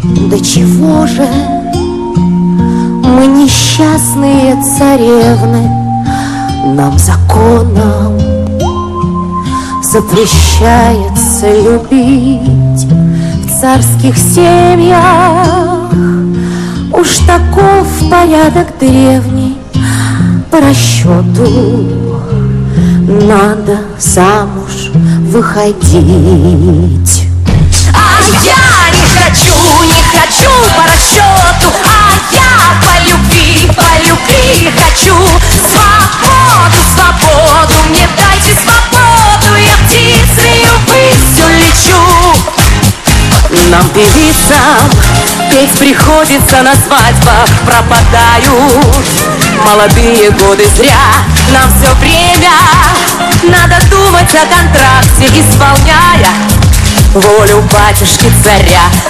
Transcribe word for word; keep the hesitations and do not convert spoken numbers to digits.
Да чего же мы несчастные царевны, нам законом запрещается любить в царских семьях. Уж таков порядок древний, по расчету надо замуж выходить. А я не хочу, не хочу по расчету, а я по любви, по любви хочу свободу, свободу, мне дайте свободу, я птицей ввысь улечу. Нам, певицам, петь приходится на свадьбах, пропадают молодые годы зря. Нам все время надо думать о контракте, исполняя волю батюшки царя.